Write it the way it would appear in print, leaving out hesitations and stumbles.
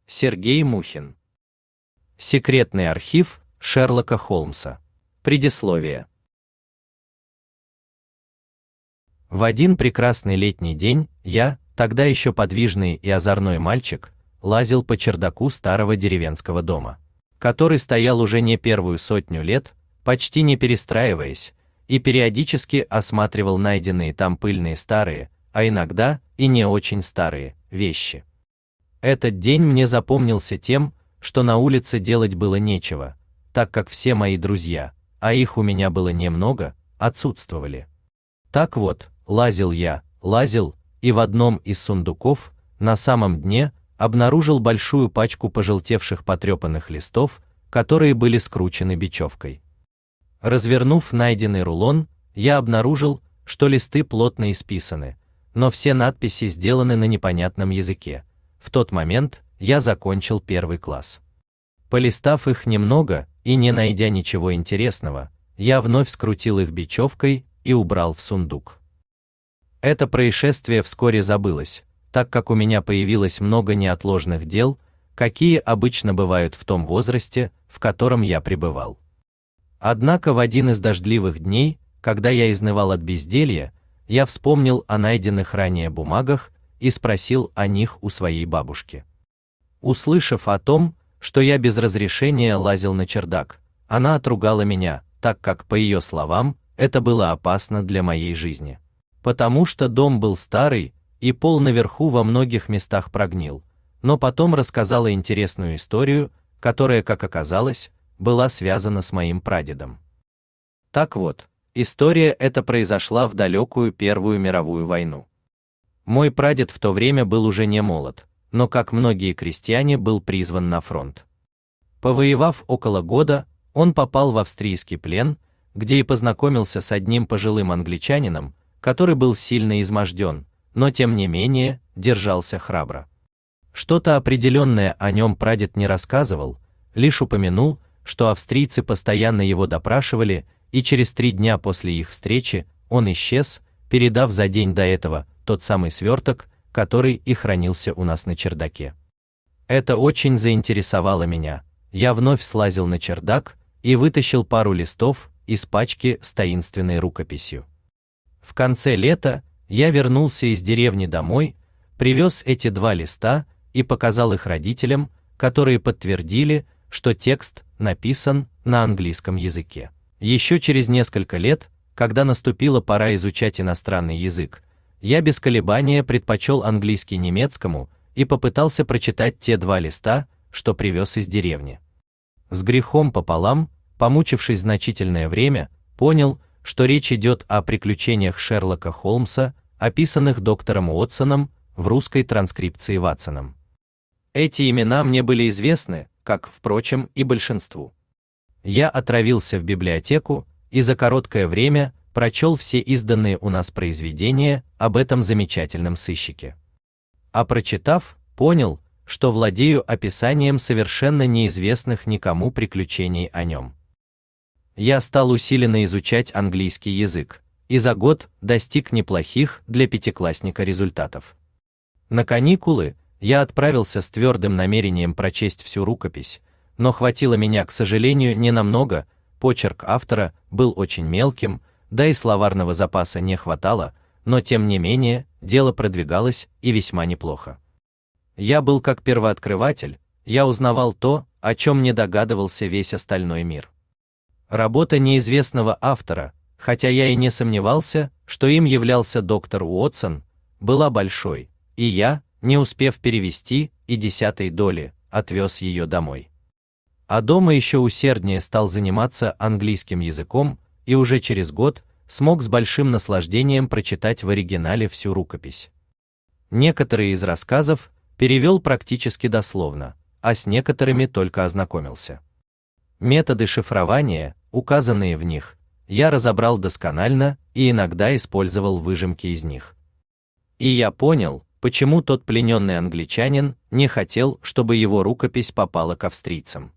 Сергей Мухин. Секретный архив Шерлока Холмса. Предисловие. В один прекрасный летний день я, тогда еще подвижный и озорной мальчик, лазил по чердаку старого деревенского дома, который стоял уже не первую сотню лет, почти не перестраиваясь, и периодически осматривал найденные там пыльные старые, а иногда и не очень старые, вещи. Этот день мне запомнился тем, что на улице делать было нечего, так как все мои друзья, а их у меня было немного, отсутствовали. Так вот, лазил, и в одном из сундуков, на самом дне, обнаружил большую пачку пожелтевших потрепанных листов, которые были скручены бечевкой. Развернув найденный рулон, я обнаружил, что листы плотно исписаны, но все надписи сделаны на непонятном языке. В тот момент я закончил 1 класс. Полистав их немного и не найдя ничего интересного, я вновь скрутил их бечевкой и убрал в сундук. Это происшествие вскоре забылось, так как у меня появилось много неотложных дел, какие обычно бывают в том возрасте, в котором я пребывал. Однако в один из дождливых дней, когда я изнывал от безделья, я вспомнил о найденных ранее бумагах и спросил о них у своей бабушки. Услышав о том, что я без разрешения лазил на чердак, она отругала меня, так как, по ее словам, это было опасно для моей жизни. Потому что дом был старый, и пол наверху во многих местах прогнил, но потом рассказала интересную историю, которая, как оказалось, была связана с моим прадедом. Так вот, история эта произошла в далекую Первую мировую войну. Мой прадед в то время был уже не молод, но, как многие крестьяне, был призван на фронт. Повоевав около года, он попал в австрийский плен, где и познакомился с одним пожилым англичанином, который был сильно изможден, но тем не менее держался храбро. Что-то определенное о нем прадед не рассказывал, лишь упомянул, что австрийцы постоянно его допрашивали, и через 3 дня после их встречи он исчез, передав за день до этого тот самый сверток, который и хранился у нас на чердаке. Это очень заинтересовало меня. Я вновь слазил на чердак и вытащил пару листов из пачки с таинственной рукописью. В конце лета я вернулся из деревни домой, привез эти 2 листа и показал их родителям, которые подтвердили, что текст написан на английском языке. Еще через несколько лет, когда наступила пора изучать иностранный язык, я без колебания предпочел английский немецкому и попытался прочитать те 2 листа, что привез из деревни. С грехом пополам, помучившись значительное время, понял, что речь идет о приключениях Шерлока Холмса, описанных доктором Уотсоном в русской транскрипции Ватсоном. Эти имена мне были известны, как, впрочем, и большинству. Я отправился в библиотеку и за короткое время прочел все изданные у нас произведения об этом замечательном сыщике. А прочитав, понял, что владею описанием совершенно неизвестных никому приключений о нем. Я стал усиленно изучать английский язык, и за год достиг неплохих для пятиклассника результатов. На каникулы я отправился с твердым намерением прочесть всю рукопись, но хватило меня, к сожалению, ненамного, почерк автора был очень мелким, да и словарного запаса не хватало, но тем не менее, дело продвигалось и весьма неплохо. Я был как первооткрыватель, я узнавал то, о чем не догадывался весь остальной мир. Работа неизвестного автора, хотя я и не сомневался, что им являлся доктор Уотсон, была большой, и я, не успев перевести и 10-й доли, отвез ее домой. А дома еще усерднее стал заниматься английским языком, и уже через год смог с большим наслаждением прочитать в оригинале всю рукопись. Некоторые из рассказов перевел практически дословно, а с некоторыми только ознакомился. Методы шифрования, указанные в них, я разобрал досконально и иногда использовал выжимки из них. И я понял, почему тот плененный англичанин не хотел, чтобы его рукопись попала к австрийцам.